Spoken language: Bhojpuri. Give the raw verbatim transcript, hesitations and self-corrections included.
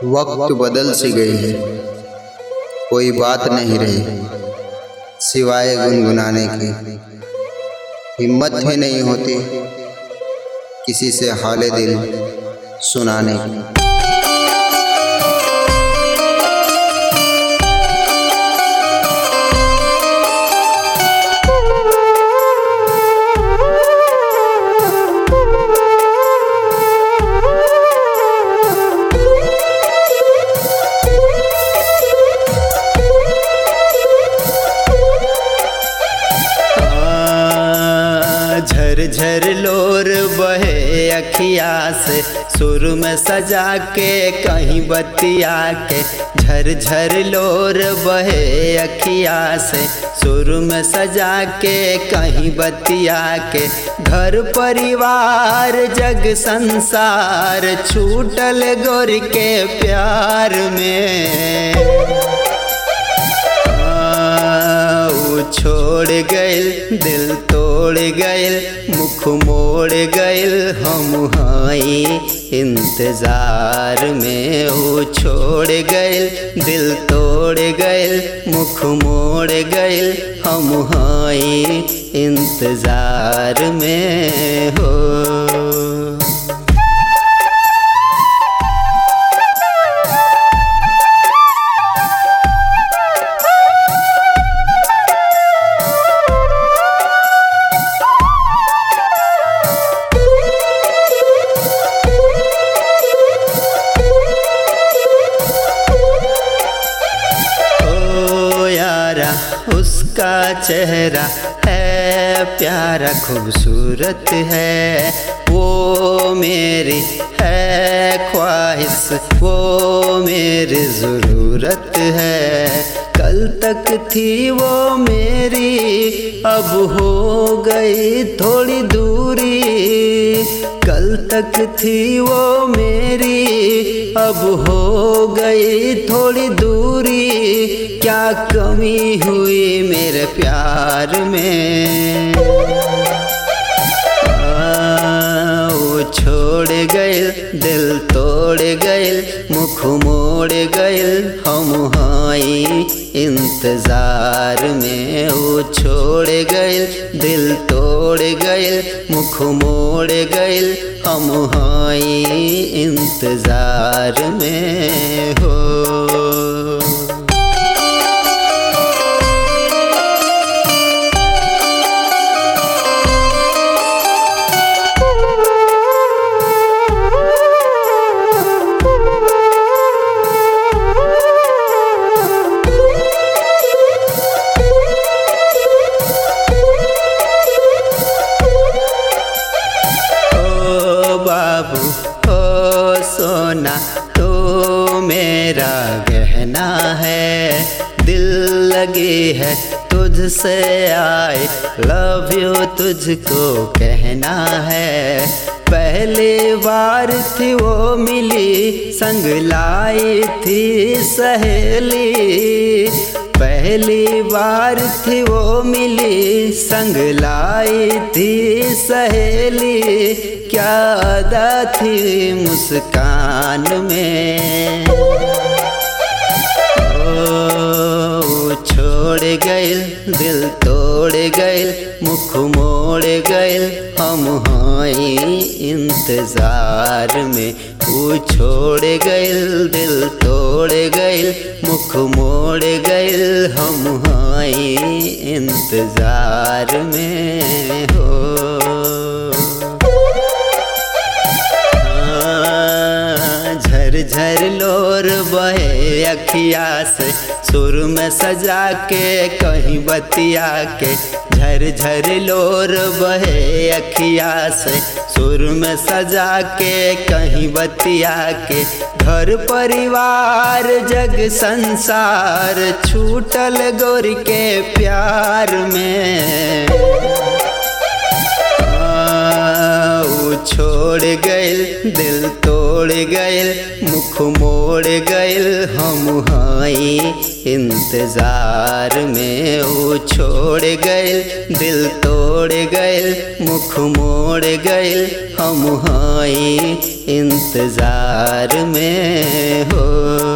वक्त बदल सी गई है, कोई बात नहीं रही सिवाय गुनगुनाने की। हिम्मत ही नहीं होती किसी से हाले दिल सुनाने की। झर लोर बहे अखिया से सुर में सजा के कहीं बतिया के। झर झर लोर बहे अखिया से सुर में सजा के कहीं बतिया के। घर परिवार जग संसार छूटल गोर के प्यार में। छोड़ गइल दिल तोड़ गइल मुख मोड़ गइल हम हाई इंतजार में। वो छोड़ गइल दिल तोड़ गइल मुख मोड़ गइल हम हाई इंतजार में हो। उसका चेहरा है प्यारा खूबसूरत है, वो मेरी है ख्वाहिश वो मेरी ज़रूरत है। कल तक थी वो मेरी अब हो गई थोड़ी दूरी। कल तक थी वो मेरी अब हो गई थोड़ी दूरी। क्या कमी हुई मेरे प्यार में। आ, वो छोड़ गइल दिल तोड़ गइल मुख मोड़ गइल हम हाई इंतजार में। वो छोड़ गइल दिल तोड़ गइल मुख मोड़ गइल हम हाई इंतजार में हो। बाबू हो सोना तो मेरा गहना है। दिल लगी है तुझसे आई लव यू तुझको कहना है। पहली बार थी वो मिली संग लाई थी सहेली। पहली बार थी वो मिली संग लाई थी सहेली। क्या अदा थी मुस्कान में। ओ छोड़ गइल दिल तोड़ गइल मुख मोड़ गइल हम हाई इंतजार में। वो छोड़ गइल दिल तोड़ गइल मुख मोड़ गइल हम हाई इंतजार में हो। झर झर लोर बहे अखिया से सुर में सजा के कहीं बतिया के। झर झर लोर बहे अखिया से सुर में सजा के कहीं बतिया के। घर परिवार जग संसार छूटल गोर के प्यार में। आ, वो छोड़ गइल दिल तोड़ गइल मुख मोड़ गइल हम हाई इंतजार में। वो छोड़ गइल दिल तोड़ गइल मुख मोड़ गइल हम हाई इंतजार में हो।